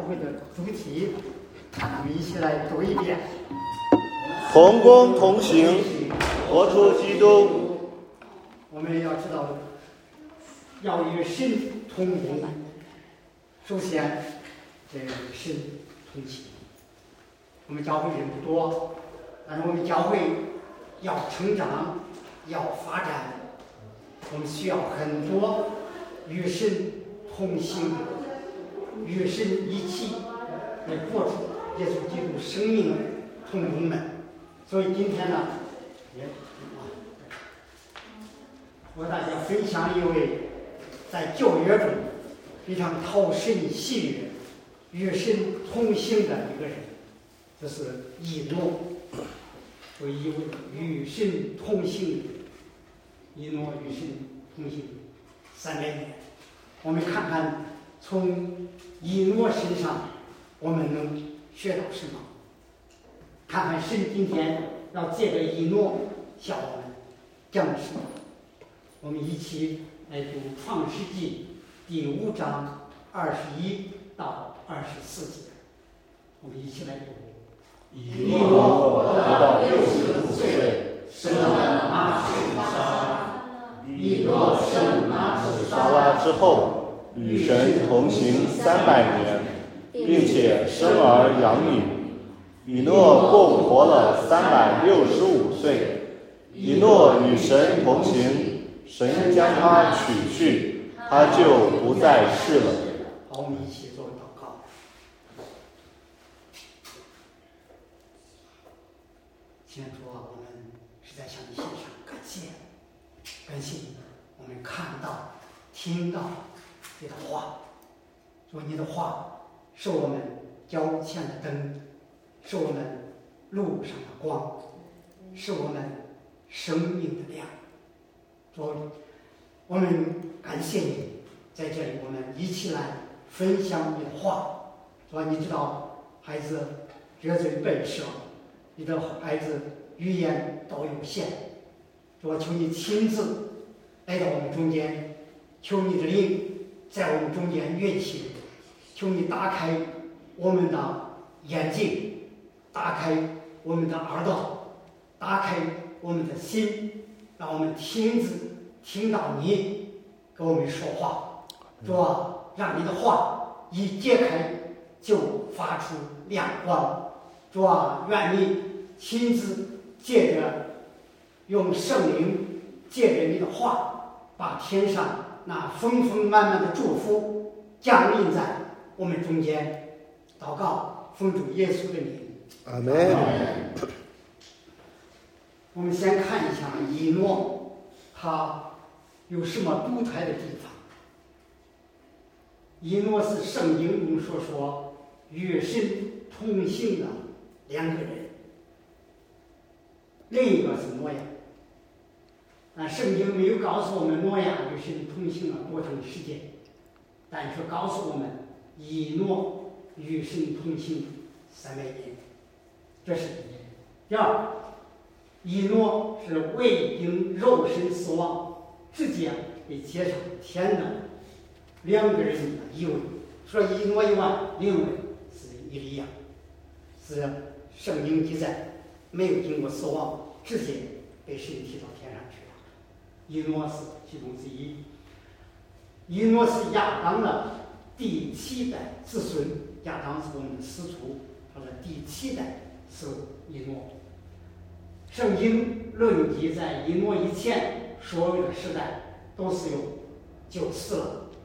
会的主题，我们一起来读一遍。 同工同行，活出基督。 我们要知道，要与神同工。首先，这个神同行。我们教会人不多，但是我们教会要成长，要发展，我们需要很多与神同行，与神一起来活出耶稣基督生命的同工们。所以今天呢，和大家分享一位在教约中非常讨神喜悦、与神同行的一个人，这是以诺。为一位与神同行的以诺，与神同行300年。我们看看从以诺身上我们能学到什么，看看神今天要借着以诺向我们讲什么。我们一起来读创世纪第5章21到24节，我们一起来读。 以诺活到65岁，生了玛土沙拉。以诺生玛土沙拉之后，与神同行300年，并且生儿养女。以诺共活了365岁。以诺与神同行，神将他取去，他就不再世了。 好，我们一起做祷告。亲爱的主啊，我们是在向你献上感谢，感谢你，我们看到、听到你的话，说你的话是我们脚前的灯，是我们路上的光，是我们生命的亮。主，我们感谢你，在这里我们一起来分享你的话。说你知道孩子这嘴笨舌，你的孩子语言都有限，说求你亲自来到我们中间，求你的灵在我们中间运行，求你打开我们的眼睛，打开我们的耳朵，打开我们的心，让我们听到你跟我们说话。主啊，让你的话一揭开就发出亮光。主啊，愿你亲自借着用圣灵，借着你的话，把天上那丰丰满满的祝福降临在我们中间。祷告，奉主耶稣的名， 阿门。 我们先看一下以诺，他有什么独特的地方？以诺是圣经中所说与神同行的2个人，另一个是挪亚。那圣经没有告诉我们挪亚与神同行了多长时间，但是告诉我们以诺与神同行300年，这是第一。第二，以诺是未经肉身死亡，直接被接上天的2个人的一位。说以诺以外，另一位是以利亚，是圣经记载没有经过死亡，直接被神提到天上去了。以诺是其中之一。以诺是亚当的第7代子孙，亚当是我们的始祖，他的第7代是以诺。圣经论及在以诺以前所有的时代都是有就死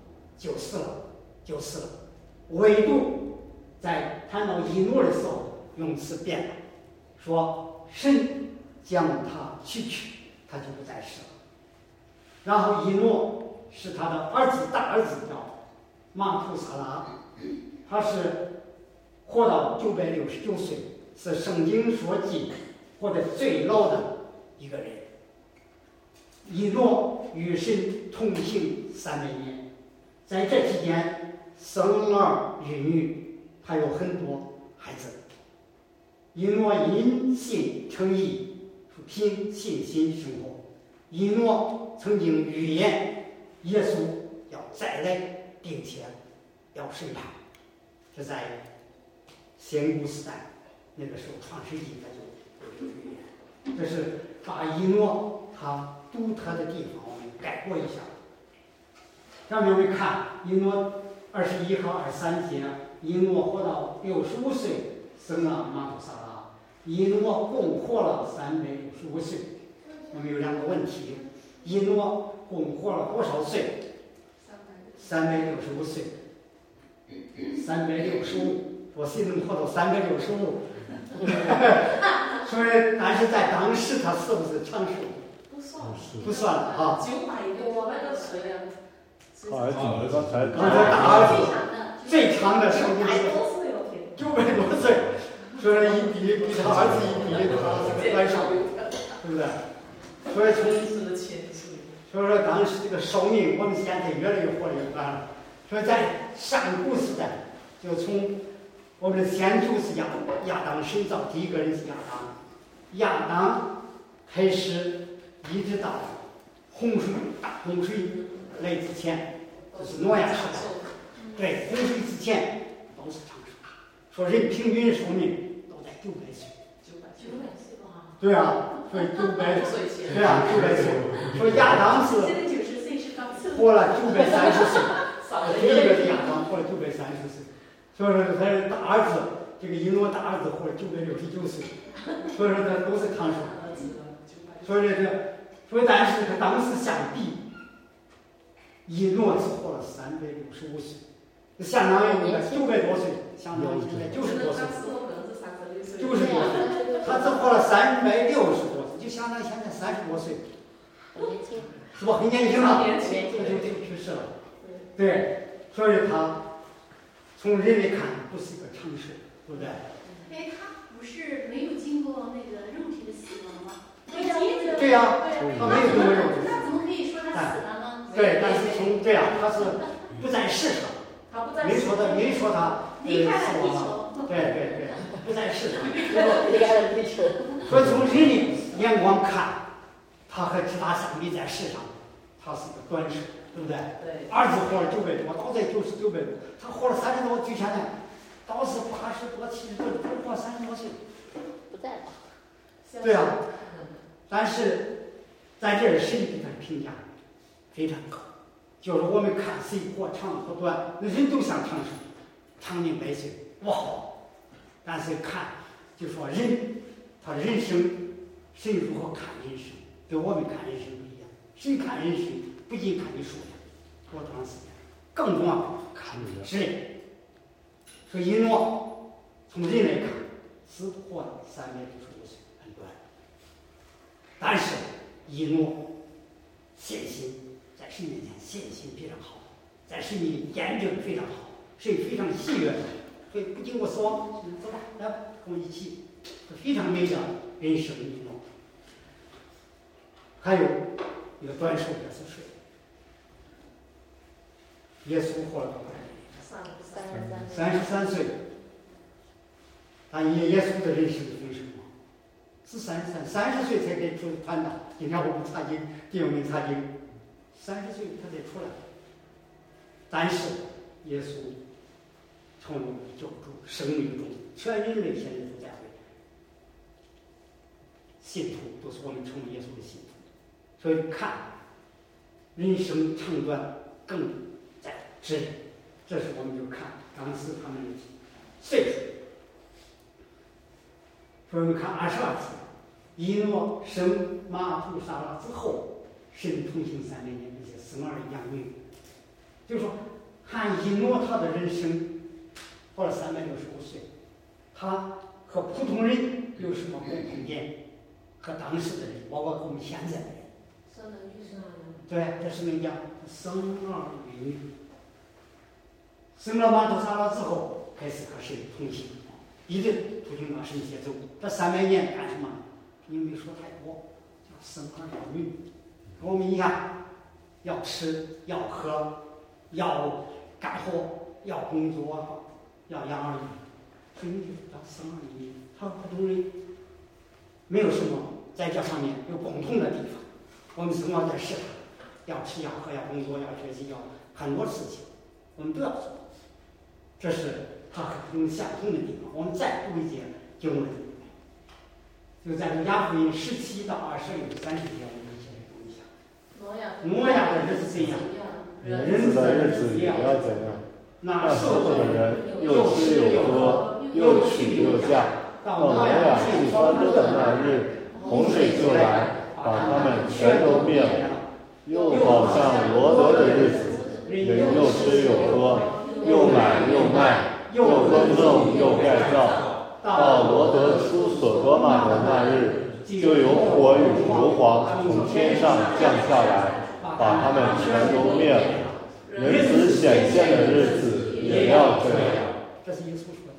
了，唯独在谈到以诺的时候用词变了，说神将他取去，他就不再世了。然后以诺是他的大儿子叫马土撒拉，他是活到969岁，是圣经所记活得最老的一个人。以诺与神同行300年，在这期间生儿育女，他有很多孩子。以诺因信称义，凭信心生活。以诺曾经预言耶稣要再来，并且要审判是在先古时代，那个时候创世纪它就有这个预言，这是把以诺他独特的地方我们概括一下。上面我们看以诺21和23节，以诺活到65岁，生了马土撒拉。以诺共活了365岁。我们有两个问题：以诺共活了多少岁？365岁。365，我谁能活到365？所以，但是在当时他是不是长寿？不算了啊。 900多那个谁呀？ 刚才大儿子最长的寿命是900多岁，所以一比他儿子一比，他是个短寿，对不对？所以说当时这个寿命，我们现在越来越活得越短了。所以在上古时代，就从我们的先祖是亚当，神造第一个人是亚当开始，一直到大洪水来之前，就是诺亚时代。对，洪水之前都是长寿。说人平均寿命都在900岁。 900岁吧？ 对啊，所以900岁。对啊，900岁。说亚当是活了930岁。第一个是亚当活了930岁，所以说他是大儿子，这个以诺大儿子活了969岁，所以说他都是长寿。所以但是他当时相比，以诺只活了365岁，相当于900多岁，相当于现在90多岁，90多岁，他只活了360多岁，就相当于现在30多岁，是吧？很年轻了，他就去世了。对，所以他从人类看不是一个常识，对不对？ 哎，他不是没有经过那个肉体的死亡吗？ 对呀，他没有经过肉体。 那怎么可以说他死了呢？ 对，但是从这样，他是不在世上，没说他离开了死亡地球。 了。对，不在世上。离开了地球。所以从人类眼光看，他和其他相比，在世上，他是个短寿。对不对？ 对。 儿子活了900多，到在900多，他活了30多，就现在到是80多、70多，只活30多岁， 不在了。 对啊，但是在这儿神对他的评价非常高，就是我们看谁活长活短，那人都想长寿，长命百岁，多好。但是看就说人，他人生，神如何看人生，跟我们看人生不一样。神看人生不仅看你数量多长时间，更重要看你质量。所以以诺从人来看只活了365岁，很短。但是以诺信心在神面前信心非常好，在神里验证非常好，神非常喜悦，所以不经过死亡，走吧，来跟我一起，非常美的人生以诺。还有一个短寿也是谁？耶稣活了多少年？33岁。但耶稣的人生为什么？是30岁才给出传道。今天我们查经，弟兄们查经，30岁他才出来。但是耶稣成为救主，生命中全人类现在都在会，信徒都是我们成为耶稣的信徒。所以看人生长短更在质量，这是我们就看当时他们的岁数。所以我们看22节，以诺生马土撒拉之后，神同行300年，并且生儿养女。就是说，看以诺他的人生活了365岁，他和普通人有什么共同点？和当时的人，包括和我们现在的人。对，这是能讲生儿育女，生了马土撒拉之后，开始和神同行，一直途经到神节奏。这300年干什么？因为说太多，叫生儿养女。我们一样，要吃，要喝，要干活，要工作，要养儿女，所以叫生儿育女。他和普通人没有什么在这方面有共同的地方。我们生活在世上，要吃要喝要工作要学习要很多事情，我们都要做。这是他它很相同的地方。我们再读一节经文，就在雅福音17到20有30节，我们一起来读一下。挪亚的日子怎样，人子的日子也要怎样。那受的人又吃又喝，又娶又嫁，到挪亚进方舟的那日，洪水就来，把他们全都灭了。又好像罗德的日子，人又吃又喝，又买又卖，又耕种又盖造。到罗德出所多玛的那日，就有火与硫磺从天上降下来，把他们全都灭了。人子显现的日子也要这样。这是耶稣说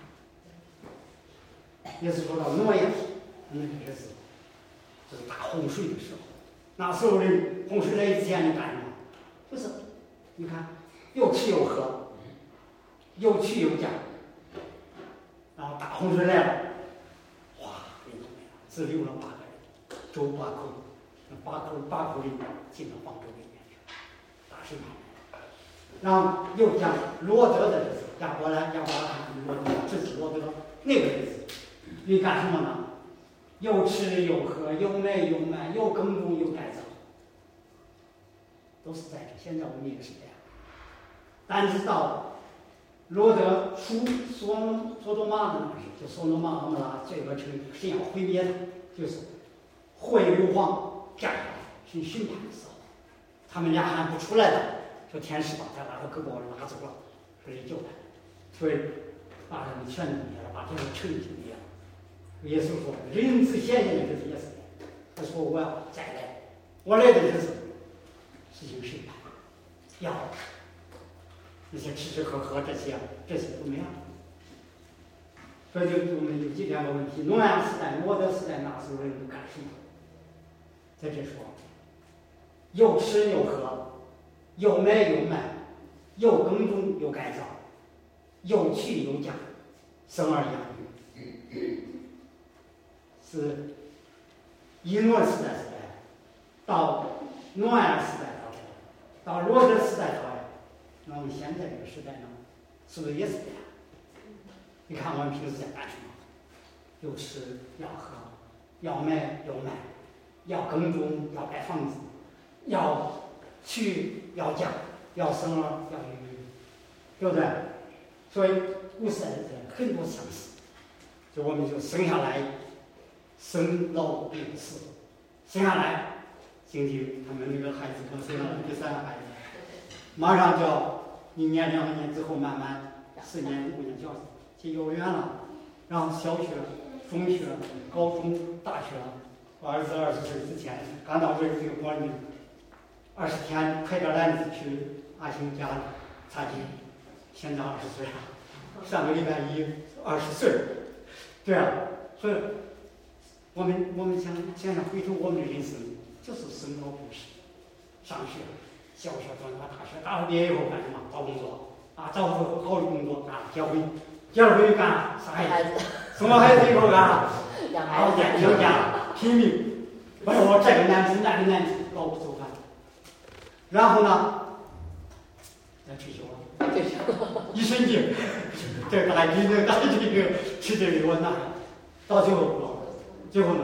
的。耶稣说到挪亚那个日子，就是大洪水的时候。那时候人洪水来之前，你干什么？就是你看，又吃又喝，又娶又嫁，然后大洪水来了，哗，人都没了，只留了8个人，周8口，8口人进了方舟里面去，大审判。然后又讲罗德的日子，亚伯拉罕罗德侄子罗德那个日子，你干什么呢？又吃又喝，又买又卖，又耕种又改造，都是在这。现在我们也是这样。但是到罗德出所多玛的那时，就所多玛和摩拉这个城神要毁灭的，就是火与硫磺降下来，是审判的时候，他们俩还不出来的，说天使把他拉到各国拉走了，说是救他，所以把他们全都灭了，把这个城就灭了。耶稣说：“人子显现的日子也是这样。”他说：“我要再来，我来的日子实行审判，要那些吃吃喝喝这些都没有。”所以就我们有2个问题：挪亚时代、罗德时代那时候人都干什么？在这说，又吃又喝，又买又卖，又耕种又改造，又娶又嫁，生儿养女。是以诺时代到挪亚时代到罗德时代到呀，那我们现在这个时代呢，是不是也是这样？你看我们平时在干什么？又吃要喝，要买要卖，要耕种要盖房子，要娶要嫁，要生儿要育女，对不对？所以古时代的很多相似，就我们就生下来。生老病死，生下来，经济他们那个孩子刚生了第3个孩子，马上就要1年2年之后，慢慢4年5年就要进幼儿园了，然后小学、中学、高中、大学了。我儿子20岁之前刚到这个国里，20天抬着篮子去阿星家查经，现在20岁了，上个礼拜一20岁，对啊，所以。我们想回头我们的人生，就是生老病死，上学、小学、中学、大学，大学毕业以后干什么？找工作啊，找好的工作啊，结婚又干啥？生孩子，生了孩子以后干啥？养家，拼命，不是我这个难处那个难处，老不走饭。然后呢，再退休了，一身病，这打这个吃这个我那，到最后。最后呢，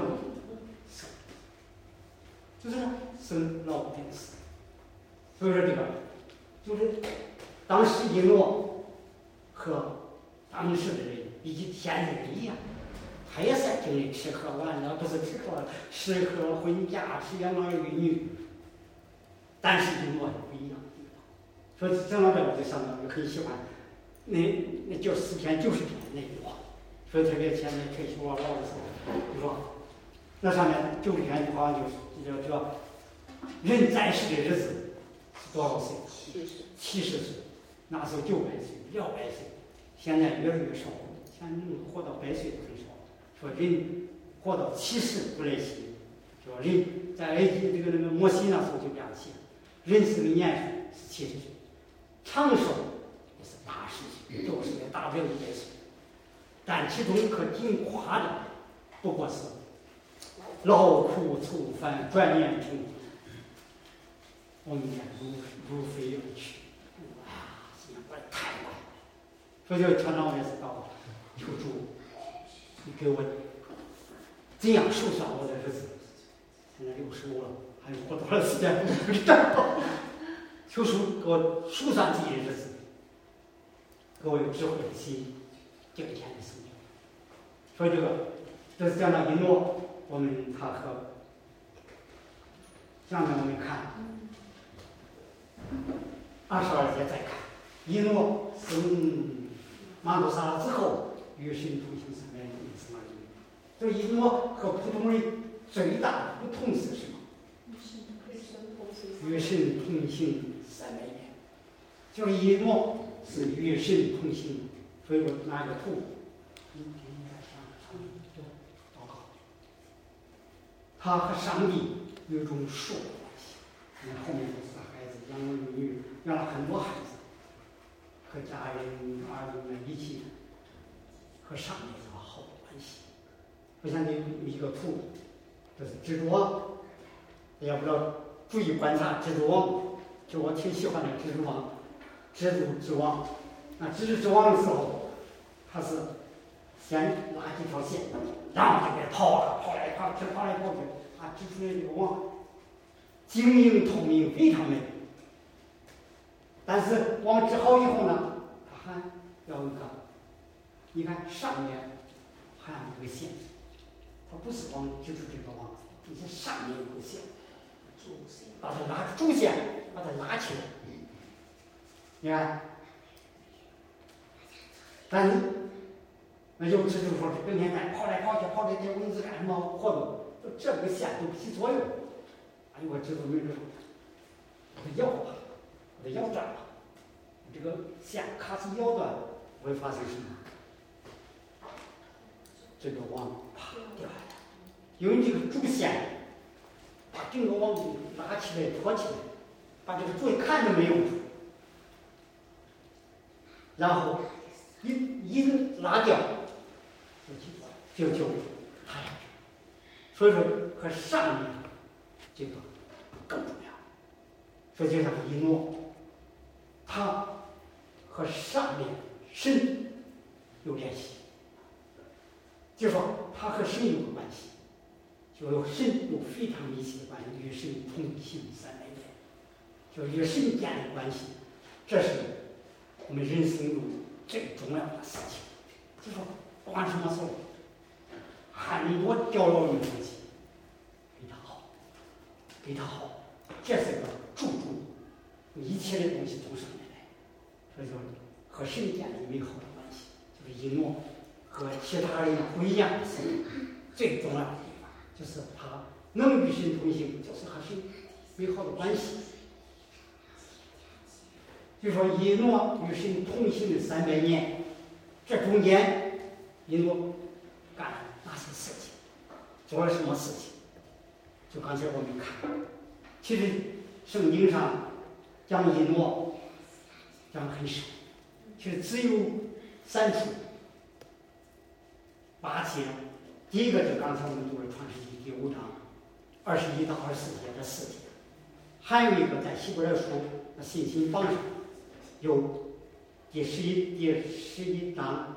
就是生老病死。所以说这个就是当时以诺和当时的人以及现在人一样，他也是经历吃喝玩乐，不是吃喝婚嫁、养儿育女，但是以诺不一样的地方。所以讲到这我就想到就很喜欢那就10天90天那句话。所以特别现在退休啊老的时候，就说那上面90天好像就是叫人在世的日子是多少岁？70岁，那时候900岁、200岁，现在越来越少，现在能活到100岁的很少。说人活到70不来稀，说人在埃及那个摩西那时候就这样写，人生的年数是70岁，长寿也是80岁，都是也达不了100岁。但其中可挺夸的，不过是劳苦愁烦，转眼成我们也如飞而去。哎呀，心想太快了， 所以就常常我也是祷告，求主，你给我怎样数算我的日子。现在65了，还有活多少时间不知道。求主给我数算自己的日子，给我有智慧的心，敬虔的心。所以这是讲到以诺，他和下面我们看22节再看，以诺生马土撒拉之后，与神同行300年生儿女。这以诺和普通人最大的不同是什么？与神同行300年，就是以诺是与神同行。所以我拿一个图，祷告，他和上帝有一种属的关系。你看后面都是孩子，养儿育女，养了很多孩子，和家人儿女们一起和上帝有好的关系。我想这一个图，这是蜘蛛网，大家不知道注意观察蜘蛛网，就我挺喜欢的蜘蛛网，蜘蛛之网。那蜘蛛之网的时候，它是先拉几条线，然后就给跑来跑去，啊，织出来这个网晶莹透明，非常美。但是网织好以后呢，它还要一个，你看上面还有一个线，它不是光织出这个网，你这上面有个线，把它拉主线，把它拉起来。你看，但是那有蜘蛛说是整天跑来跑去，跑这些蚊子干什么活动？这个线都不起作用。哎呦，我蜘蛛没准，我咬吧，我咬断了，这个线咔嚓咬断，会发生什么？这个网啪掉下来，因为这个主线把整个网拉起来、托起来，把这个主看都没用处，然后一拉掉，就塌下去。所以说和上面这个更重要。所以就像以诺，他和上面神有联系，就说他和神有关系，就有神有非常密切的关系，与神同行300年，就与神建立关系，这是我们人生中最重要的事情。就说不管什么时候，很多掉落的东西，给他好，这是个注重，一切的东西从上面来，所以说和神建立美好的关系，就是以诺和其他人不一样的是最重要的地方，就是他能与神同行，就是和神美好的关系。就说以诺与神同行的300年，这中间以诺干了哪些事情，做了什么事情？就刚才我们看，其实圣经上讲以诺讲很少，其实只有3处8节。第一个就刚才我们读的创世纪第5章21到24节的4节，还有一个在希伯来书信心榜上有第11章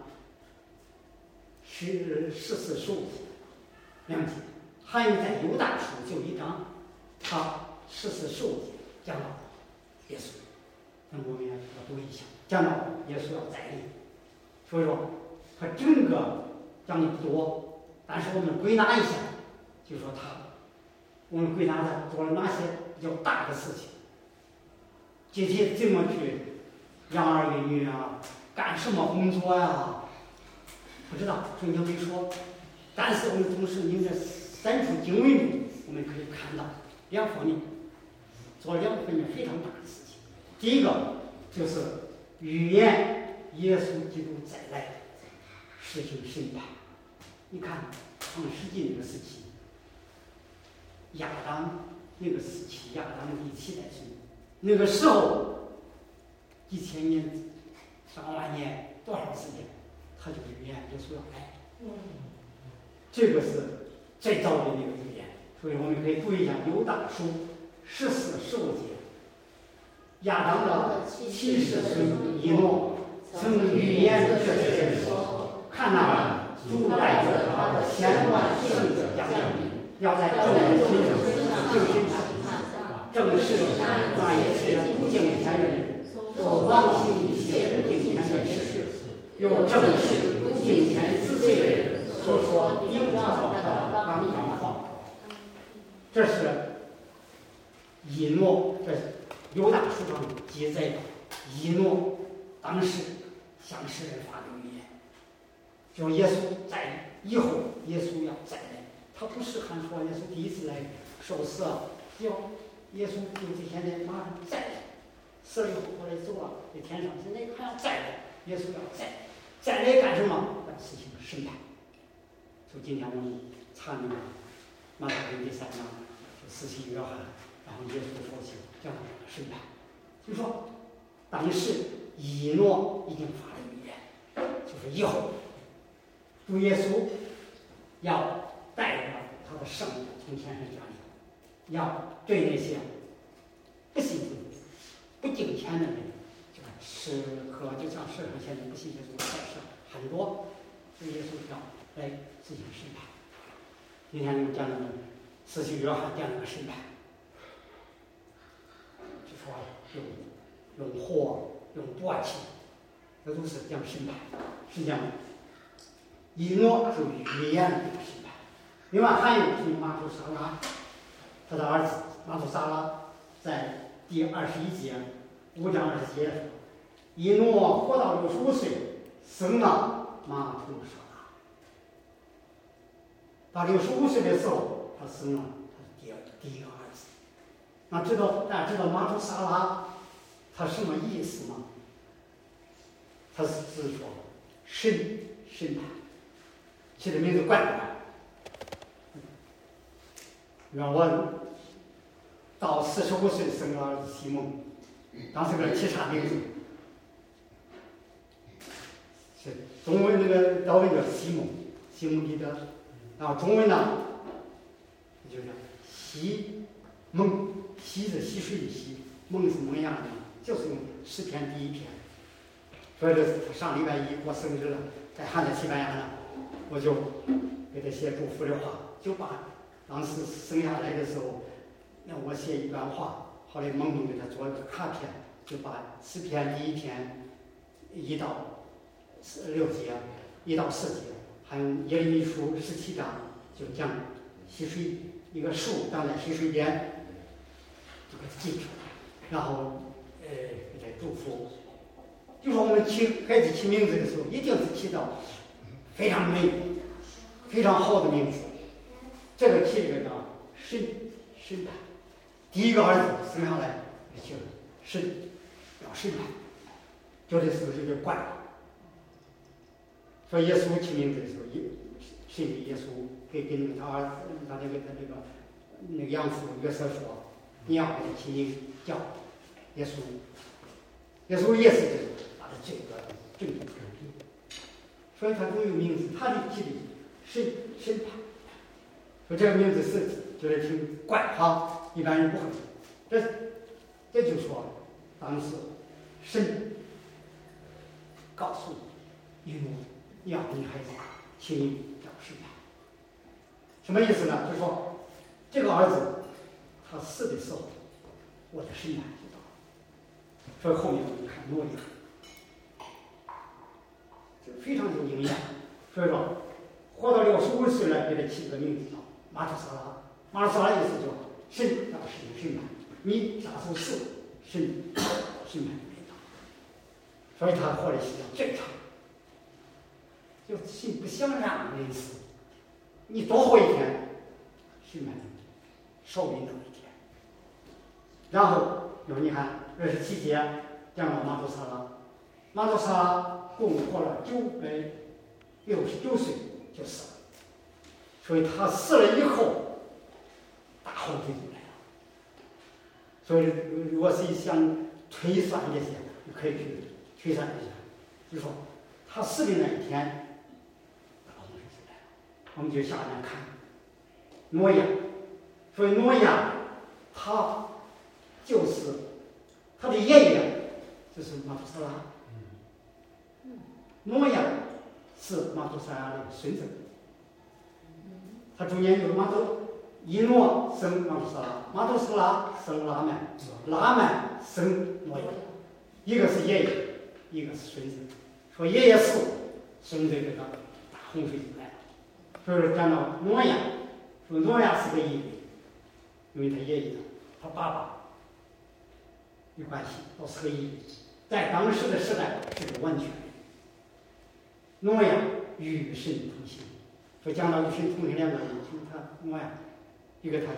14、15节2节，还有在犹大书就1章，他14、15节讲到耶稣，那我们要读一下，讲到耶稣要再临。所以说他整个讲的不多，但是我们归纳一下，就说我们归纳他做了哪些比较大的事情，具体怎么去养儿育女啊，干什么工作呀，不知道圣经没说，但是我们从圣经的3处经文中，我们可以看到2方面，做2方面非常大的事情。第一个就是预言耶稣基督再来，实行审判。你看创世纪那个时期，亚当那个时期，亚当第7代生，那个时候几千年、上万年多少时间，他就预言耶稣要来。这个是最早的那个预言，所以我们可以读一下犹大书14、15节。亚当的70岁以诺， 曾预言这些人说：看哪，主带着他的千万圣者降临，要在众人身上行审判，正是那也是不敬虔人所妄行一切不敬虔的事，又正是不敬虔自罪的人所说应当的刚刚话。这是以诺，这是犹大书上记载的以诺当时向世人发的预言，就是耶稣在以后，耶稣要再来，他不是还说耶稣第一次来受死，要耶稣就这些人马上再来，死了以后后来走了，在天上，现在还要再来，耶稣要再来干什么？要实行审判。就今天我们查那个马太福音第3章，就施洗约翰，然后耶稣说起叫他审判，就说当时以诺已经发了预言，就是以后主耶稣要带着他的圣子从天上降临，要对那些不信主、不敬虔的人，就是和就像世上现在不信耶稣的事很多，主耶稣要来进行审判。今天我们讲的施洗约翰讲那个审判，就说用火、用簸箕，这都是讲审判。实际上，以诺是预言的这个审判。另外还有是马土沙拉，他的儿子马土沙拉在第21节5章20节说，以诺活到65岁，生了马土沙拉。到65岁的时候，他生了他的第一个儿子。那大家知道马土沙拉他什么意思吗？他是说审判，起的名字怪不怪？让我到45岁生了儿子西蒙，当时给他起啥名字？是中文那个老文叫西蒙彼得，然后中文呢就叫西蒙，西是溪水的西，蒙是蒙阳的，就是用诗篇第1篇。所以这上礼拜1过生日了，还在西班牙呢，我就给他写祝福的话，就把当时生下来的时候，那我写一段话，后来蒙蒙给他做一个卡片，就把诗篇第1篇1到6节，1到4节，还有耶利米书17章，就讲溪水一个树长在溪水边，就给他记出来，然后给他祝福。就说我们起孩子起名字的时候，一定是起到非常美、非常好的名字。这个起这个叫审判。第一个儿子生下来就要审判，就这是不是个怪？所以耶稣起名字的时候，神给耶稣给他儿子他那个养父约瑟说，你要给他起名叫耶稣。耶稣也是这个。这个正义出品，所以他都有名字，他的起的审判，说这个名字是就是挺怪哈，一般人不会。这就说当时神告诉以诺，你要给你孩子起名叫审判，什么意思呢？就是说这个儿子他死的时候，我的审判就到了。所以后面我们看诺亚。非常有营养，所以说活到65岁了，给他起个名字叫马土沙拉。马土沙拉意思叫神要实行审判，你啥时候死，审判就来到。所以他活的时间最长，就神不想让人死，你多活一天，审判少领导一天。然后你看27节讲到马土沙拉，马土沙拉共活了969岁就死了，所以他死了以后，大洪水就来了。所以如果是想推算这些，你可以去推算一下，就说他死的那一天，大洪水就来了。我们就下面看挪亚，所以挪亚他就是他的爷爷就是马土沙拉。 挪亚是马土沙拉的孙子，他中间有马土以诺生马土沙拉，马土沙拉生拉曼，拉曼生挪亚，一个是爷爷，一个是孙子。说爷爷死，孙子这个大洪水就来了。所以说讲到挪亚，说挪亚是个异类，因为他爷爷他爸爸有关系，都是个异类，在当时的时代是个完全。挪亚与神同行，说讲到与神同行两个人，就是他挪亚，一个他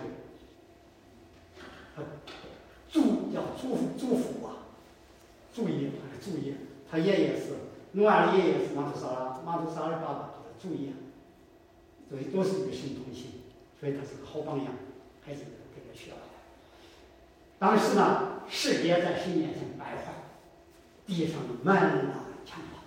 叫祖父啊，祖爷还是祖爷，他爷爷是挪亚的爷爷是马土沙拉，马土沙拉的爸爸就是祖爷，所以都是与神同行，所以他是个好榜样，还是给他学来的。当时呢，世界在神面前败坏，地上满了强暴，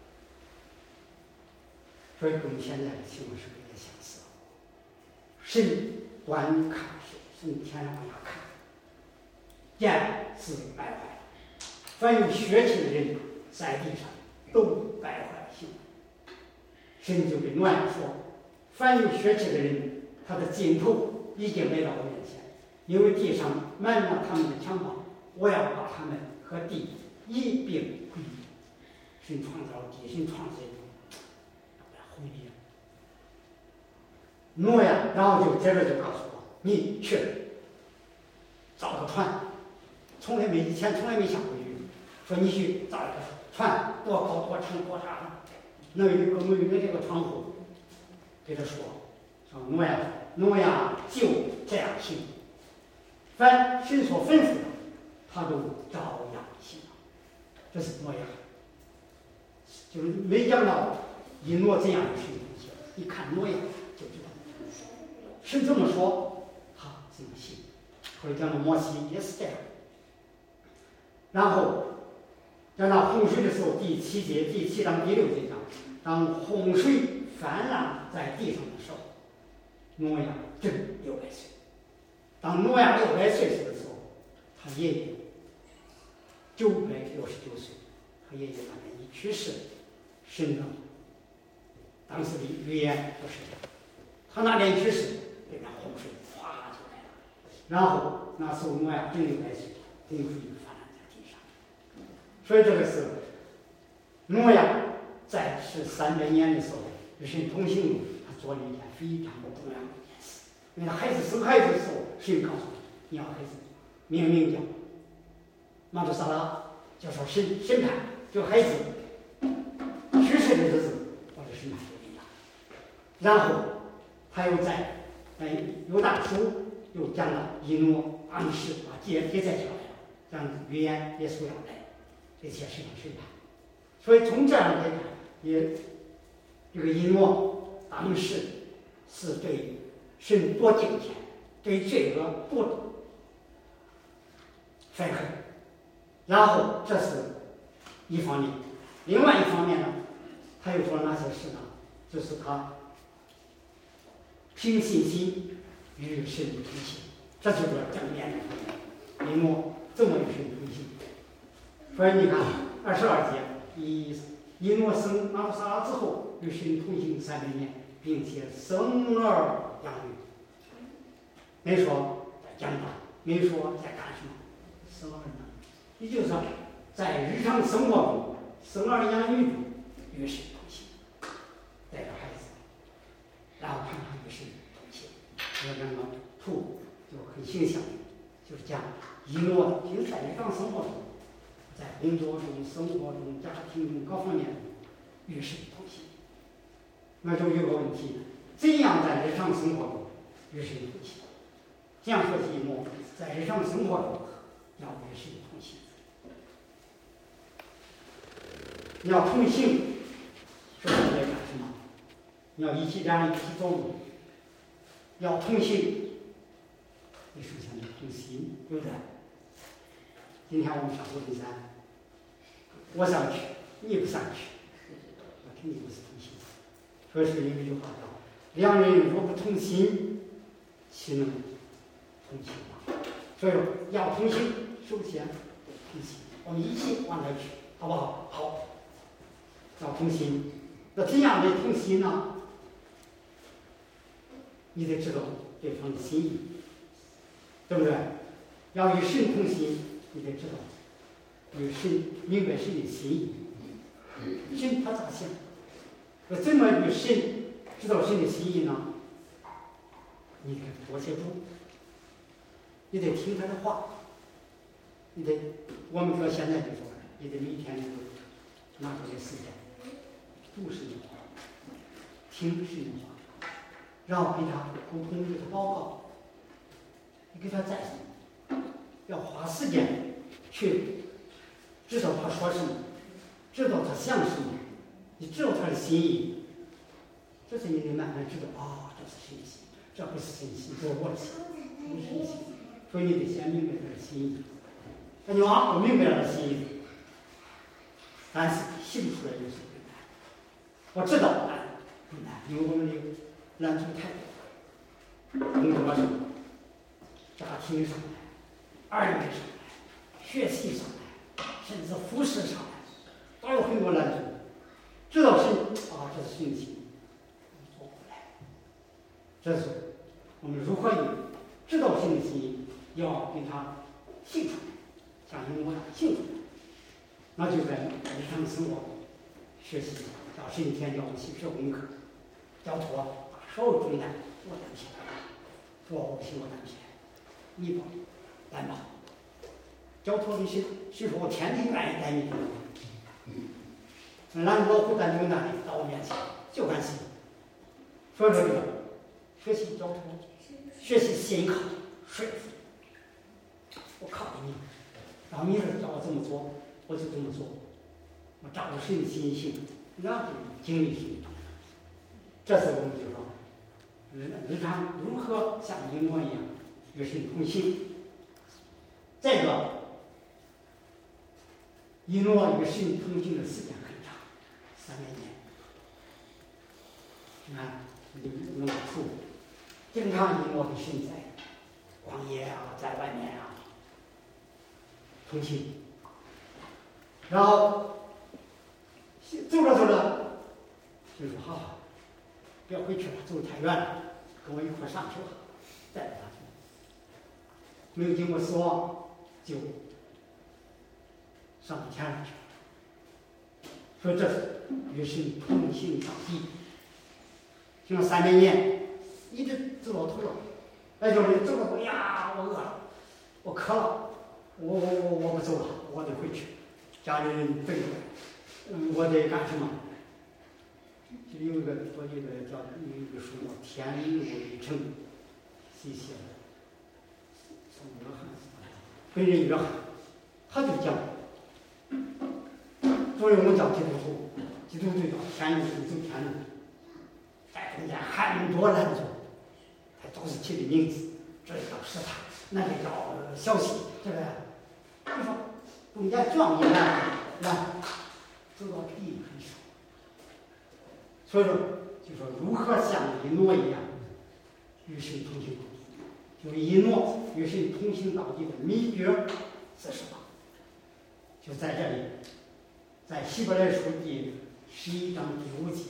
所以跟我们现在的情况是有点相似。神观看神天上往下看，见是败坏的，凡有血气的人在地上都败坏行。神就对挪亚说：“凡有血气的人，他的尽头已经来到我面前，因为地上满了他们的强暴，我要把他们和地一并归于。”神创造地，神创造人，回避。挪亚，然后就接着就告诉我：“你去造个船。”以前从来没想过鱼，说你去造一个船，多高多长多长，能有这个窗户，给他说挪亚就这样行，凡神所吩咐的，他都照样行。这是挪亚，就是没讲到以诺这样的神同行，一看挪亚就知道，神这么说，他这么行。或者讲到摩西也是这样。然后讲到洪水的时候，第7章第6节讲，当洪水泛滥在地上的时候，挪亚正600岁。当挪亚600岁的时候，他爷爷969岁，他爷爷那边一去世，神的当时的预言就是他那边去世，那边洪水哗就来了。然后那时候挪亚正600岁，洪水泛滥在地上。所以这个是挪亚在世300年的时候，与神同行，他做了一件非常重要的一件事。因为他孩子生孩子的时候，神告诉他，你要孩子命名叫马土沙拉，就说审判这个孩子去世的日子，或者审判就给他。然后他又在犹大书又讲了以诺当时把记载下来了，讲预言耶稣要来，这些是个审判。所以从这样来看，这个以诺当时是对神多敬虔，对罪恶不愤恨。然后这是一方面，另外一方面呢，他又做了哪些事呢？就是他凭信心与神同行，这就是正面的方面。以诺这么与神同行，所以你看22节，以诺生马土沙拉之后，与神同行300年，并且生儿养女。没说在讲道，没说在干什么，生儿养女。也就是说，在日常生活中，生儿养女中与神同行，带着孩子，然后常常与神同行。这两个图就很形象，就是讲以诺就在日常生活中，在工作中、生活中、家庭中各方面与神同行。那就有个问题，怎样在日常生活中与神同行？这样说起以诺，在日常生活中要与神同行。你要同行，说是在干什么？你要一起走路，要同行，你首先要同心，对不对？今天我们上火神山，我想去，你不想去，那肯定不是同心。所以说有一句话叫“两人若不同心，岂能同行呢？”所以说要同行，首先同心，我们一起往那去，好不好？好。 叫同心。那怎样的同心呢？你得知道对方的心意，对不对？要与神同心，你得知道与神明白神的心意。神他咋想？我怎么与神知道神的心意呢？你得多些主，你得听他的话，你得，我们说现在就说，你得每天就拿出点时间读神的话，听神的话，然后跟他沟通，给他报告，你给他再要花时间去知道他说什么，知道他想什么，你知道他的心意，这是你得慢慢知道啊，这是神的心，这不是神的心，这是我的心，不是神的心，所以你得先明白他的心意。那你说我明白了心意，但是写不出来就是很难。我知道很难，因为我们的难处太多，工作上、家庭上来、儿女上来、学习上来，甚至服饰上来，都有很多难处。知道神啊，这是神的心，做不来。这是我们如何知道神的心意，要给他写出来。像英文清楚，那就在日常生活学习，叫神天叫我们去学功课，交托把所有重担我担起来，我不行我担起来，你帮担保，交托给神，神说我天天愿意带你，拦住老虎担重担的到我面前就干心，所以说这个学习交托，学习信靠说服，我靠你。然后你是叫我怎么做，我就这么做。我照着神的心性，然后经历神。这是我们就说，日常如何像英国一样与神同行。再一个，以诺与神同行的时间很长，300年。你看，农处经常以诺跟神在旷野啊，在外面啊。同行，然后走着走着，就说好，不要回去了，走太远了，跟我一块上去吧，带着他去。没有经过死亡，就上天上去了。所以这是与神同行上帝，行了300年，一直走到头了。那就是走到，哎呀，我饿了，我渴了。我不走了，我得回去。家里人背过来，我得干什么？就有一个叫有一个书叫《天路历程》，谁写的？圣约翰，本人约翰，他就讲，所以我们叫基督徒，基督徒叫天路走天路，在中间很多难处，他都是起的名字，这叫石塔，那个叫小溪，这个。你说中间壮也难，走到这里很少。所以说，就说如何像以诺一样与神同行，就是以诺与神同行到底的秘诀是什么？就在这里，在希伯来书第11章第5节，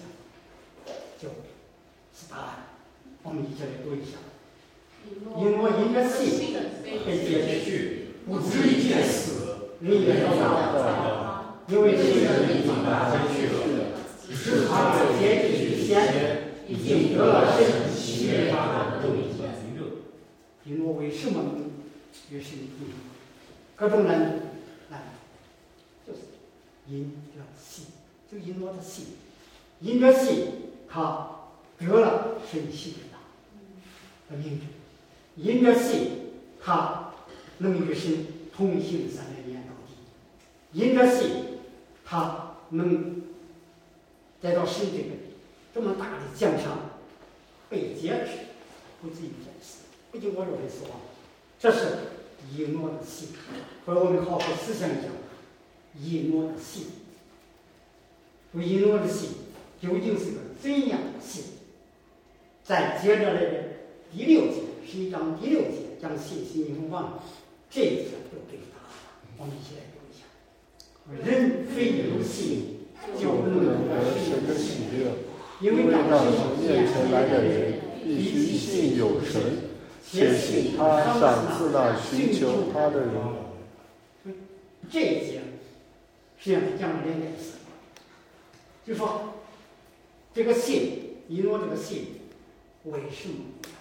就是答案。我们一起来读一下。以诺因着信被接去。不至于见死，人也要到，因为这个人已经大接去了，是他在接去之前已经得了神喜悦他的动力。以诺为什么与神同行？各种难，就是因着信，就以诺的信，因着信，他得了神喜悦的名字，因着信，他。能与神同行300年到底，因着信，他能来到神这么大的奖赏，被接去，不至于见死，不经过肉体死亡，这是以诺的信。所以我们好好思想一下，以诺的信，说以诺的信究竟是个怎样的信？再接着来的第6节，11章第6节讲信心永望。这一节就给答案了，我们一起来读一下。人非有信， 就不能得神的喜悦， 因为到神面前来的人必须信有神，且信他赏赐那寻求他的人。 这一节实际上是讲了2件事，就说这个信，以诺这个信，为什么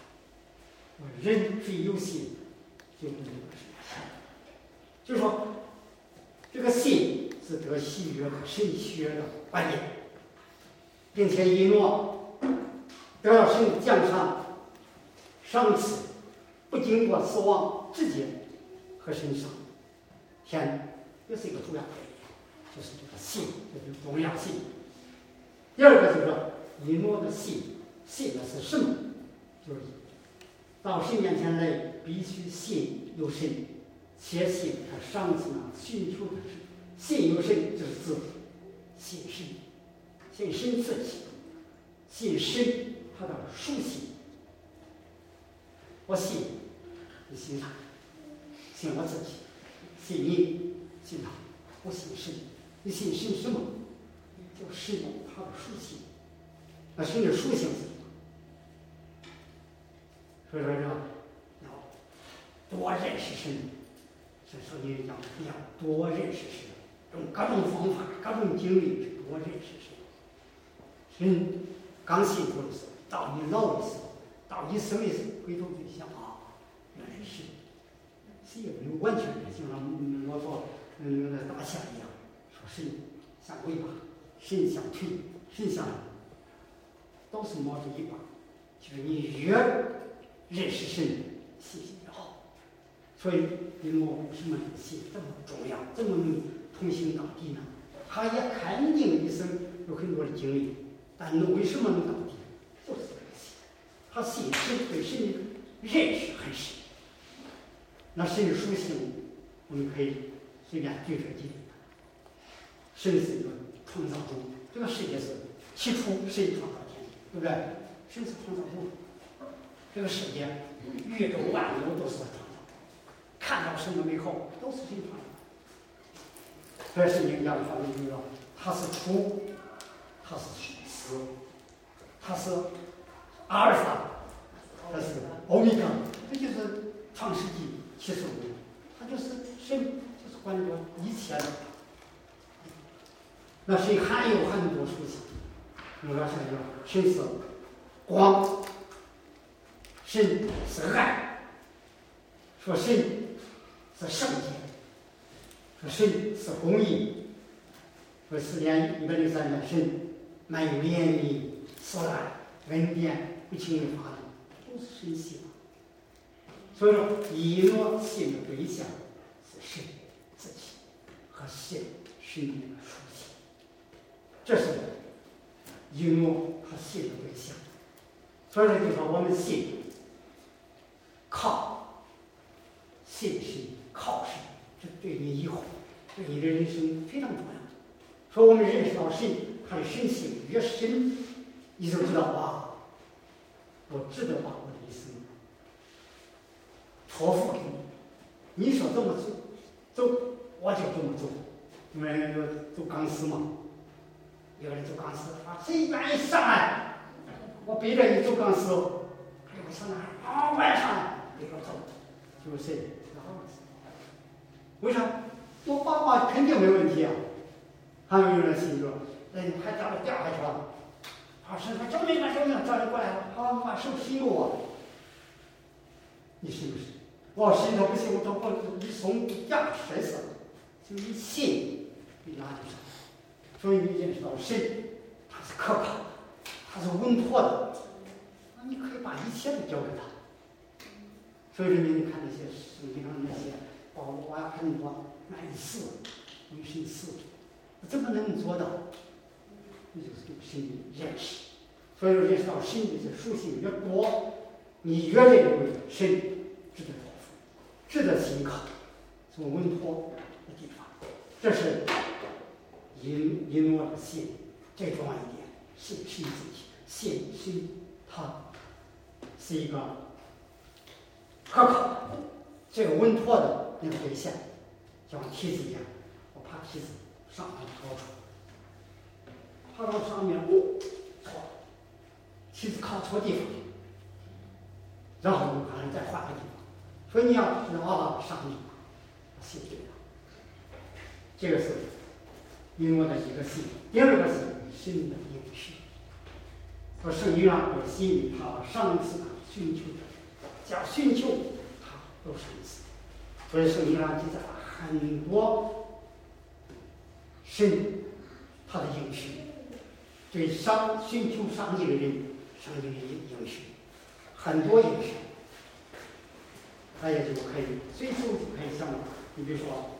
人非有信就不能得神？就说这个信是得喜悦和神喜悦的关键，并且以诺得到神奖赏赏赐，不经过死亡，直接和神上天，这是一个主要的，就是这个信，这就是重要性。第二个就是说，以诺的信的是什么？就是到神面前来，必须信有神，且信他赏赐那寻求的神。信有神就是指信神，信神自己，信神他的属性。我信，你信他，信我自己，信你，信他，我信神。你信神什么？就神他的属性。那神的属性是什么？所以说要多认识神，所以说你要多认识神，用各种方法、各种经历去多认识神。神刚信主的时候，到你老的时候，到你死的时候，回头就想啊，原来是谁也没有完全的，就像我说大象一样，说神像尾巴，神像腿，神像都是摸着一把。就是你越认识神，信心越好。所以因为我为什么这个信这么重要，这么能同行到底呢？他也肯定一生有很多的经历，但为什么能到底？就是这个信。他信神，对神的认识很深。那神的属性，我们可以随便举出几点。神是一个创造主，这个世界是起初神创造天地，对不对？神是创造主，这个世界宇宙万有都是他创造，看到什么美好都是神创造。所以圣经讲的话就是说，他是初，他是始，他是阿尔法，他是欧米伽，这就是创世纪75，他就是神，就是关于一切的。那神还有很多属性，比如说神是光，神是爱，说神是圣洁，说神是公义，说诗篇103篇神满有怜悯、慈爱、恩典、不轻易发怒，都是神性。所以说，以诺信的对象是神自己和神的那个属性，这是以诺他信的对象。所以说，就说我们信，靠信神，靠神，这对你以后，对你的人生非常重要。说我们认识到神，他的神性越深，你就知道啊，我值得把我的一生托付给你。你说这么走，我就这么走。因为走钢丝嘛，有人走钢丝啊，谁愿意上来？我背着你走钢丝，还有上来啊，我也上来，背着走，就是谁？为啥？我爸爸肯定没问题啊。还有人心说，哎，还掉下去了，啊，是他救命啊，救命！叫人过来了，好，把手提我。你信不信？我信他不信，我都一松呀，摔死了。就一信，你拿就上。所以你认识到神，他是可靠的，他是稳妥的，那你可以把一切都交给他。所以说你看那些圣经上那些保罗啊，很多难以死，与神死，怎么能做到？你就是对神的认识。所以说认识到神的这属性越多，你越认为神值得托付，值得信靠，是稳妥的地方。这是因诺的信，最重要一点，信神自己，信神他是一个可靠、这个稳妥的那个对象，就像梯子一样，我爬梯子上面高处， 爬到上面，错了，梯子靠错地方，然后我可能再换个地方。所以你要知道到上帝，信这个，这个是以诺的一个信。第二个是神的应许。说圣经上有心里他上次寻求者，只要寻求他都上次。所以圣经上记载了很多神他的应许，对寻求上帝的人，上帝的应许，很多应许，大家就可以随手就可以想到。你比如说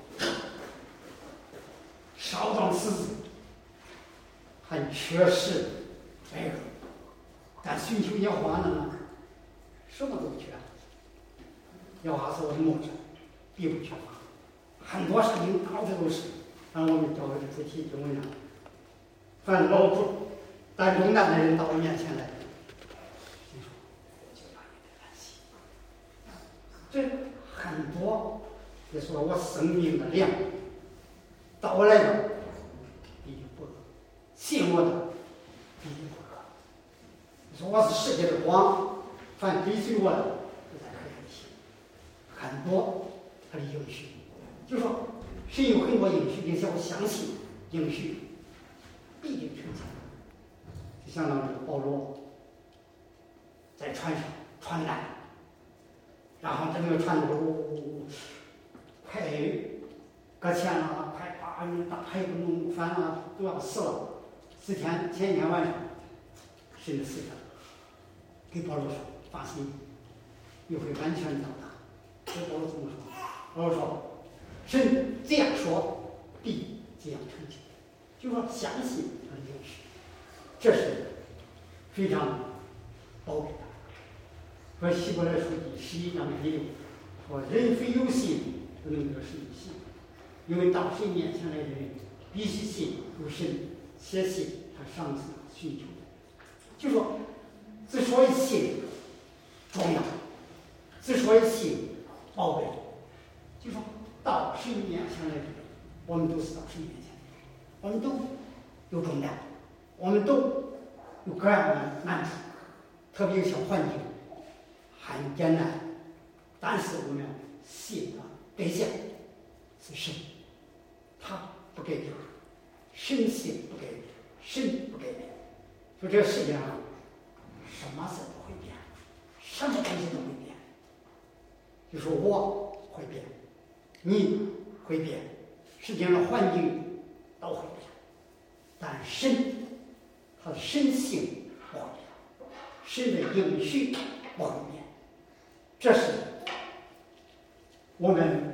少壮狮子很缺失这个，但寻求耶和华呢，什么都缺。耶和华是我的牧者，必不缺乏。很多事情到处都是。让我们教会的主题经文上，凡劳苦担重担的人到我面前来，你说就让你的安息。这很多，也说我生命的量到我来的必定不饿，信我的必定不饿。你说我是世界的光，凡追随我的都在黑暗里行。很多他的应许，就说神有很多应许，并且我相信应许必定成就。就相当于保罗在船上船难，然后这个船都快搁浅了，快把大海都弄翻了，都要死了。前一天晚上，神的使者给保罗说：“放心，你会安全到达。”这保罗怎么说？保罗说：“神这样说，必这样成就。”就说相信他的应许，这是非常宝贵的。说希伯来书第11章第6说：“人非有信，不能得神的信，因为到神面前来的人，必须信有神，且信他上次寻求的。”就说之所以信重要，之所以信宝贵，就说到神面前来的人，我们都是到神面前，我们都有重担，我们都有各样的难处，特别像环境很艰难，但是我们信的对象是神，他不给别人，神信不给别人，神不给别人。说这个世界上什么事都会变，什么东西都会变。就说我会变，你会变，世界上环境都会变，但神他的神性不会变，神的应许不会变。这是我们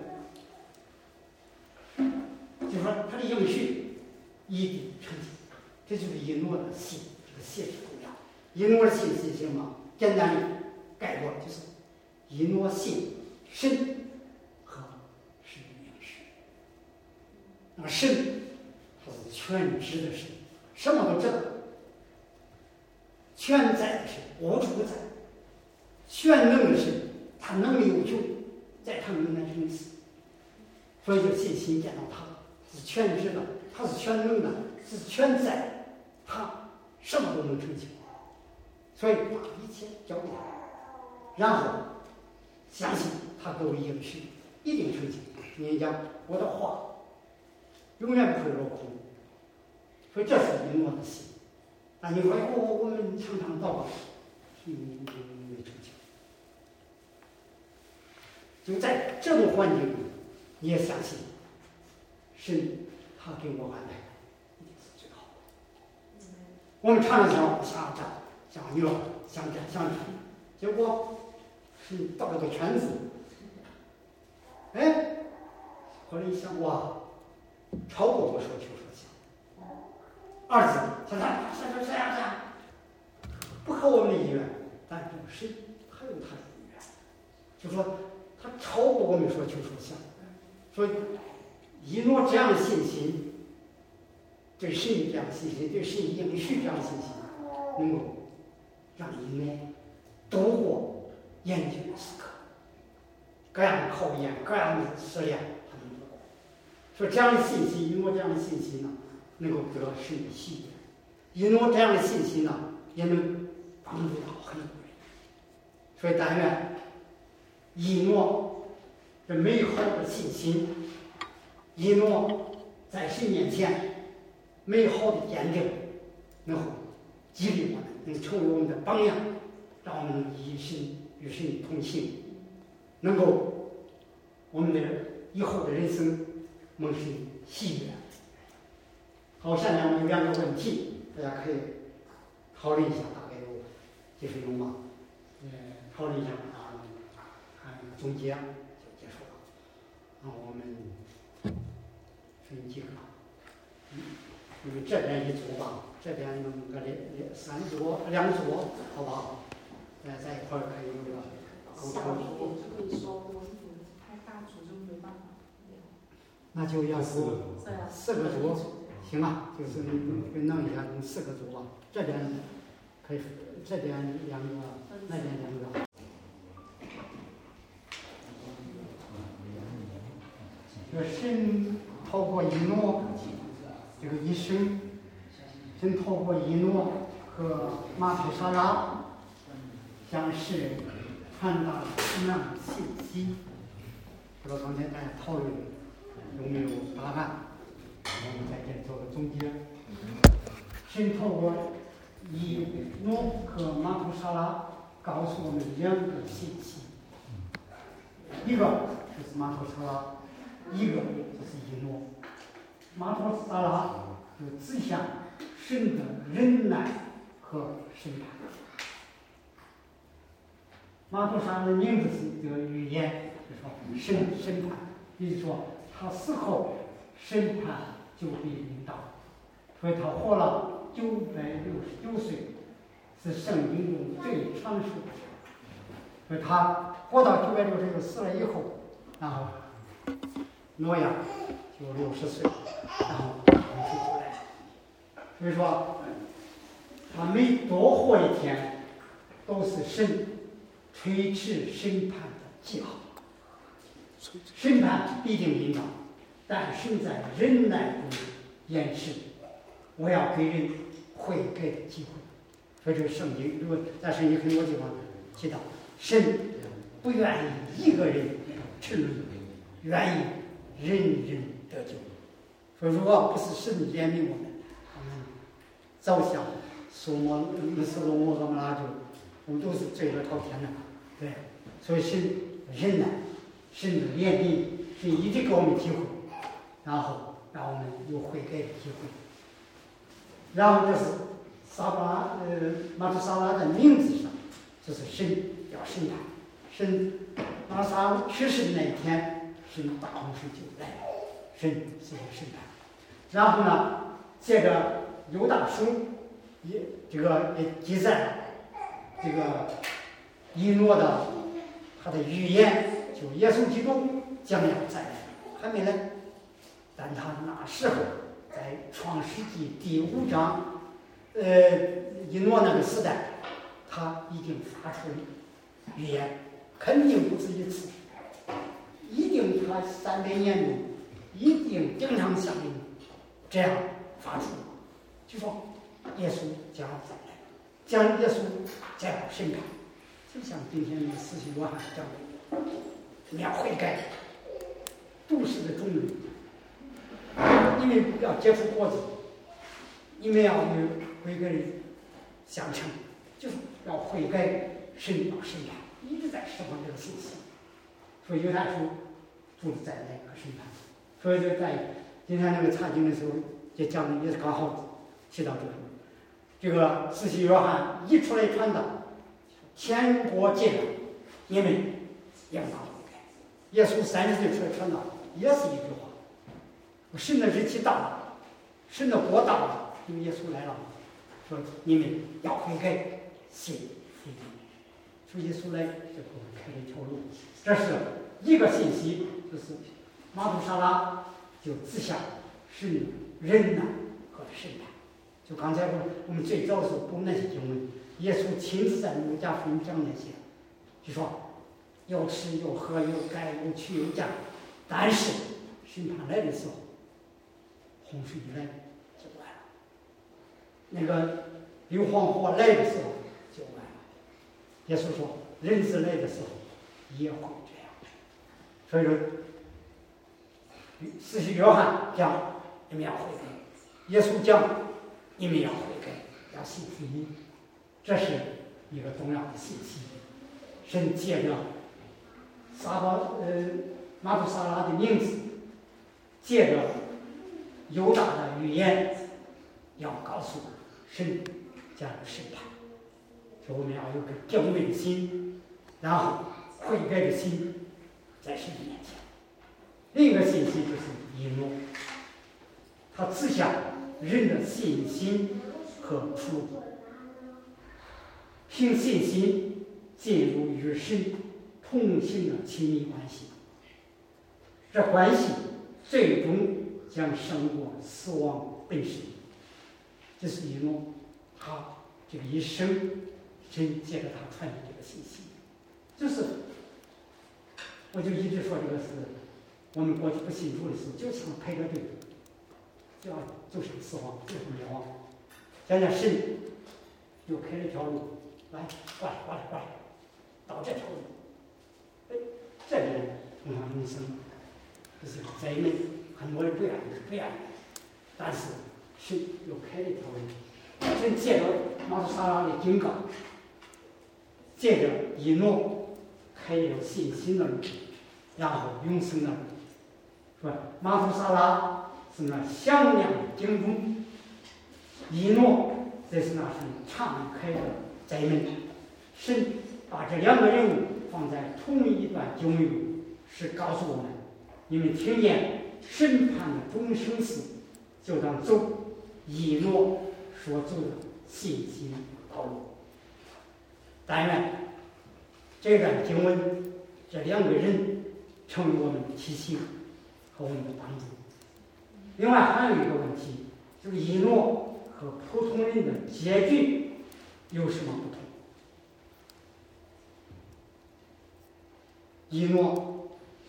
就说他的应许一定成就，这就是以诺的信，这个信是重要。以诺的信是什么？简单的概括就是以诺信神和神的应许。那么神他是全知的神，什么都知道，全在的神，无处不在，全能的神，他能力无穷，在他能耐之内。所以就信心见到他是全知的，他是全能的，是全在，他什么都能成就。所以把一切交给他，然后相信他给我应许一定成就。你讲我的话永远不会落空，所以这是以诺的信。但你说我们常常祷告，没成就。就在这种环境里，你也相信神他给我安排的一定是最好的。我们常常想这想那想这想那，结果是到了个圈子，哎，后来一想哇，超过我所求所想。儿子现在这样，不合我们的意愿，但是神他有他的意愿，就说他超过我们所求所想。所以以诺这样的信心，对神这样的信心，对神应许这样的信心，能够让以诺度过严峻的时刻，各样的考验，各样的试炼，他能度过。所以这样的信心，以诺这样的信心呢，能够得神的喜悦， 一诺这样的信息呢，也能帮助到很多人。所以但愿一诺这美好的信心，一诺在神面前美好的见证，能够激励我们，能成为我们的榜样，让我们与神同行，能够我们的以后的人生蒙神喜悦。好，下面我们有2个问题，大家可以讨论一下，大概有几分钟吧。讨论一下，看总结就结束了。然后我们分几个，因为这边一组吧，这边弄个3组、2组，好不好？在一块儿可以有个沟通。 就可以说多一点，太大组就没办法。 那就要组4个组，行啊，就是弄一下，弄4个组吧。这边可以，这边2个，那边2个。这个神透过以诺这个一生，神透过以诺和马土沙拉向世人传达什么样的信息？这个刚才大家讨论有没有答案？我们在这里做个总结。神透过以诺和马土沙拉告诉我们2个信息，一个就是马土沙拉，一个就是以诺。马土沙拉就指向神的忍耐和审判。马土沙拉的名字是这个预言，就是说审判，也就是说他死后审判就必临到，所以他活了969岁，是圣经中最长寿的。所以他活到969岁死了以后，然后挪亚就60岁，然后洪水就来了。所以说他每多活一天，都是神推迟审判的记号。审判必定临到，但神在忍耐中延迟，我要给人悔改的机会。所以这个圣经，如果在圣经很多地方提到，神不愿意一个人沉沦，愿意人人得救。所以如果不是神怜悯我们，我们早想索罗摩和拉就，我们都是罪恶滔天的。对，所以神忍耐，神的怜悯，神一直给我们机会，然后让我们有悔改的机会。然后这是马土沙拉的名字上，就是神要审判。神马土沙拉去世的那一天，神大洪水就来了，神是有审判。然后呢，接着犹大书也记载了这个以诺的他的预言，就耶稣基督将要再来，还没来，但他那时候在创世纪第5章，以诺那个时代，他已经发出预言，肯定不止一次，一定他300年中一定经常响应，这样发出，就说耶稣将要再来，将耶稣将要审判，就像今天的施洗约翰讲的，你要悔改，都市的种人，你们要结出果子，你们要与悔改人相称，就是要悔改，神要审判，一直在释放这个信息。所以犹太书就是在那个审判，所以就在今天那个查经的时候也讲，也是刚好提到这个施洗约翰一出来传道，天国近了，你们应当悔改。耶稣30岁出来传道，也是一句话，神的日期到了，神的国到了，因为耶稣来了，说你们要悔改，信福音。说耶稣来就给我们开了一条路，这是一个信息，就是马土沙拉就指向神忍耐和审判。就刚才我们最早的时候读那些经文，耶稣亲自在路加福音讲那些，就说有吃有喝有盖有娶有嫁，但是审判来的时候，洪水一来就完了。 那个硫磺火来的时候就完了。耶稣说，人子来的时候也会这样。所以说，使徒约翰讲你们要悔改，耶稣讲你们要悔改，要信福音，这是一个重要的信息。神借着马土撒拉的名字，借着犹大的语言，要告诉神将要审判，所以我们要有个敬畏的心，然后悔改的心，在神面前。另一个信息就是以诺，他指向人的信心和出路，凭信心进入与神同行的亲密关系，这关系最终将胜过死亡本身。这是以诺他这个一生，神借着他传递这个信息。就是我就一直说这个是我们过去不信主的时候，就想排着队，就要走上死亡，就是灭亡。现在神又开了一条路，来，过来，到这条路。哎，这个人通常永生，这是灾难，很多人不愿意，但是神又开了一条路。神借着马土撒拉的警告，借着以诺开了信心的路，然后永生的路。说马土撒拉是那响亮的警钟，以诺这是那是敞开的灾门。神把这两个人物放在同一段经文，是告诉我们：你们听见审判的众生时，就当走以诺所走的信心道路。但愿这段经文，这两个人成为我们的提醒和我们的帮助。另外还有一个问题，就是以诺和普通人的结局有什么不同？以诺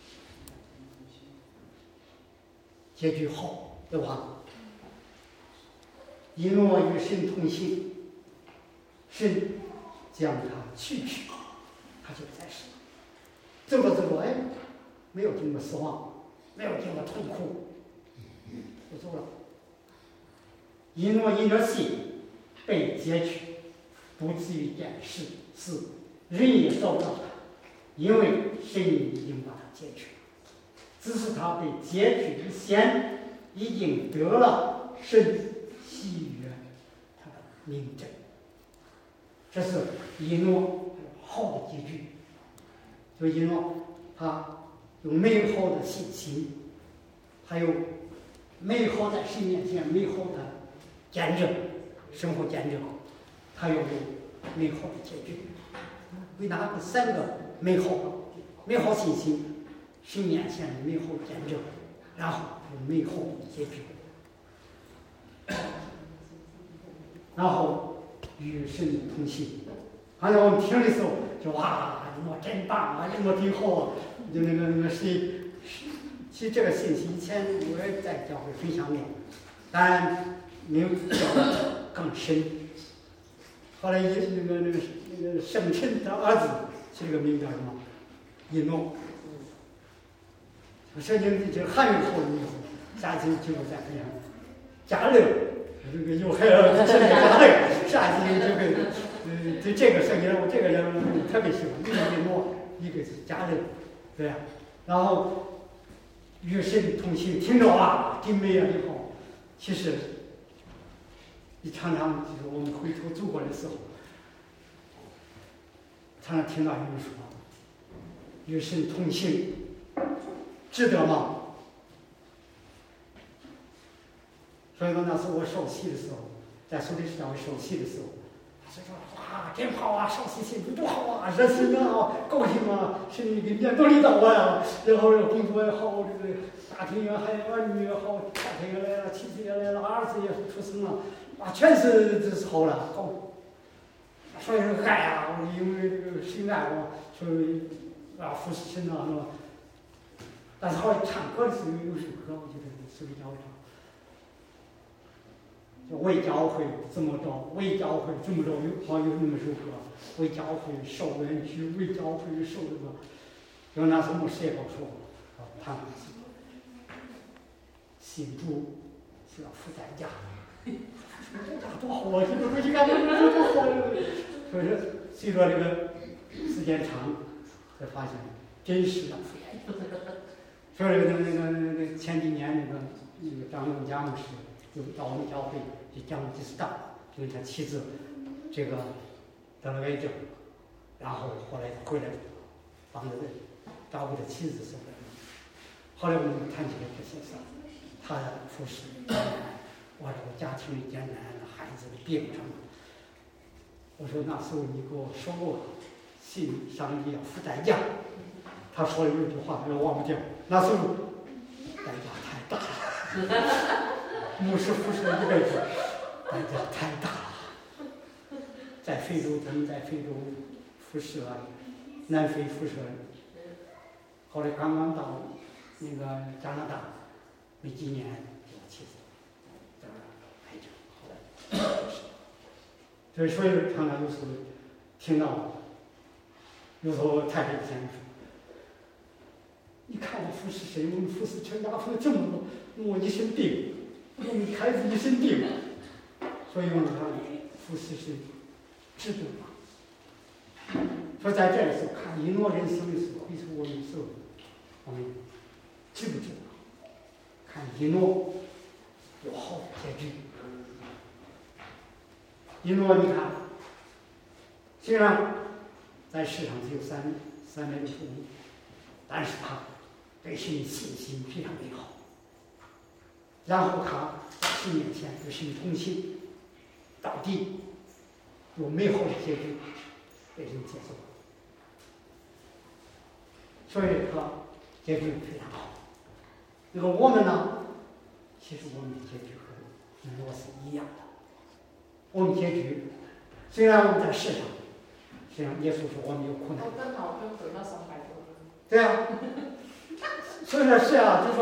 结局好，对吧？以诺与神同行，神将他取，他就在世。走着，哎，没有经过死亡，没有经过痛苦，就走了。以诺因着信被截取，不至于见世，人也找不到他，因为神已经把他截取了。只是他被截取之前，已经得了神喜悦他的明证。这是以诺好的结局。就以诺他有美好的信心，还有美好在神面前美好的见证，生活见证，他又有美好的结局。为哪个三个美好信心，神面前的美好见证，然后有美好的结局，然后与神同行。好像我们听的时候就哇，以诺真棒啊，以诺挺好啊，就那个谁，其实这个信息以前我也在教会分享过，但没有教得更深。后来那个圣臣的儿子起了个名叫什么？以诺。圣经就汉语后以后，下次就再分享。加勒，这个有还有加勒，下次就会。对这个圣经，我这个人特别喜欢，一个以诺，一个是加勒，对呀。然后与神同行，听着啊，真美啊，你好。其实你常常就是我们回头走过的时候，常常听到有人说，与神同行，值得吗？所以说那时候我受洗的时候，在苏黎世教会受洗的时候。他说：“哇，真好啊，受洗信主多好啊，热心啊，高兴啊，神给面都领导我呀，然后工作也好，这个家庭也好，儿女也好，太太也来了，妻子也来了，儿子也出生了，啊，全是这是好了，好。所以说爱啊，因为这个神爱我，所以服侍神啊，是吧？但是后来唱歌的时候有首歌，我觉得是比较唱。 就为教会怎么着，为教会怎么着，有那么首歌，为教会受冤屈，为教会受这个。就那什么谁好说，他信主是要付代价，多好啊！这个东西干嘛多好？所以说，随着这个时间长，才发现真是要付代价。所以那个前几年那个张永佳牧师就到我们教会去讲了几次道，因为他妻子这个得了癌症，然后后来回来帮着照顾他妻子什么的。后来我们谈起来这些事儿，他服侍，我这个家庭的艰难，孩子的病什么。我说那时候你给我说过，信上帝要付代价。他说了一句话，我忘不掉。那时候代价太大了，牧师服侍了一辈子，代价太大了。在非洲，他们在非洲服侍了，南非服侍了，后来刚刚到那个加拿大，没几年就妻子得了癌症，后来所以常常有时候听到，有时候太太先生说。你看我服侍谁？我们服侍全家服侍这么多，我一身病，我们孩子一身病，所以我们看服侍是值得嘛。说在这里是看一诺人生的时候，回头我们时候，我们值不值得？看一诺有好的结局。一诺你看，虽然在世上只有365年，但是他对神的信心非常美好，然后他在神面前与神同行，到底有美好的结局被人接受，所以他结局非常好。那个我们呢，其实我们的结局和以诺是一样的。我们结局虽然我们在世上，实际上耶稣说我们有苦难。对啊，所以说是啊，就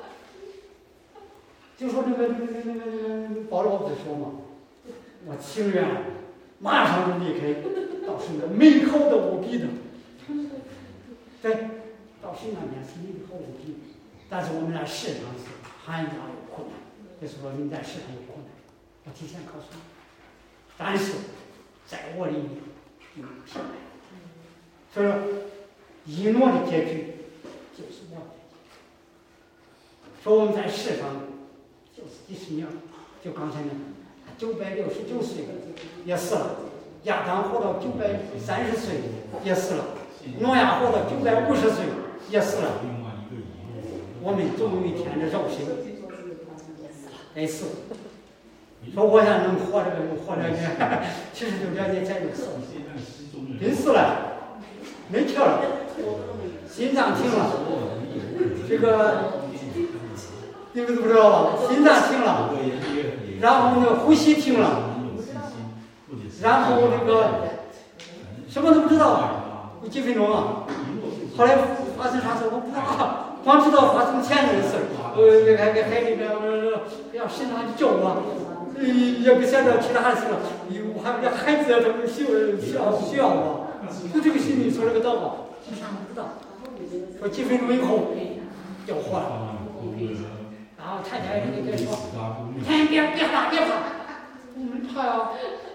说那个保罗不是说嘛，我情愿马上就离开，到神的美好的无比的，对，到神那边是美好无比，但是我们在世上是还要有困难，就是说你在世上有困难，我提前告诉你，但是在我里面有平安，所以说。以诺的结局就是我的结局。说我们在世上就是几十年，就刚才那969岁也死了，亚当活到930岁也死了，挪亚活到950岁也死了。我们总有一天的肉身得死。说我想能活着就活着呢，其实就2年前就死了，真死了，没气了。心脏停了，这个你们都不知道吧？心脏停了，然后那个呼吸停了，然后那个什么都不知道，有几分钟啊。后来发生啥事我不知道，光知道发生前头的事儿。还那个要身上皱啊，也不晓得其他事了。有还有孩子他们需要啊，就这个心里说这个祷告，其他不知道。说几分钟以后就活了，然后太太就说：“哎，别怕，我没怕呀。”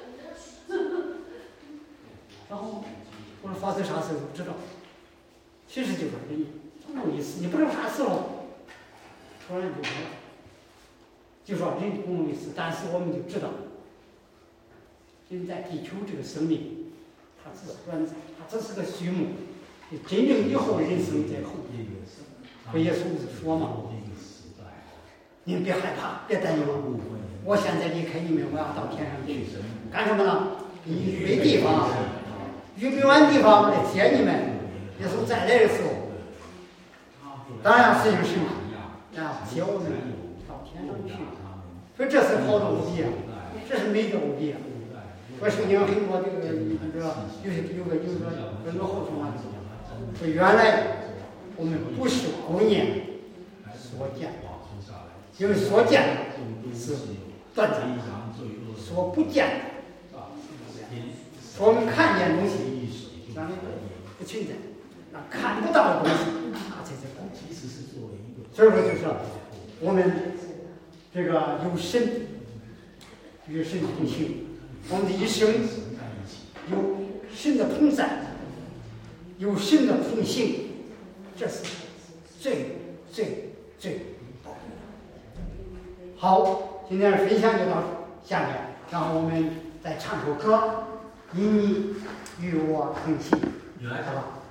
然后我说发生啥事不知道，其实就是人总有一死，你不知道啥事了，突然就没了。就说人总有一死，但是我们就知道，人在地球这个生命，它只是短暂，它只是个序幕。真正以后人生在后，所以耶稣说嘛，你们别害怕，别担忧，我现在离开你们，我要到天上去，干什么呢？预备地方，预备完地方我来接你们。耶稣再来的时候，当然是有什么啊，接我们到天上去。所以这是好的无比啊，这是美的无比啊。说圣经很多这个有个后说嘛。说原来我们不是顾念所见，因为所见是短暂，所不见的，所我们看见的东西，让你不存在，那看不到的东西，那才是本体。所以说，就是我们这个有神与神同行，我们的一生有神的同在，有神的同行，这是最宝贵的。好，今天的分享就到下面，然后我们再唱首歌，因你与我同行，好吧？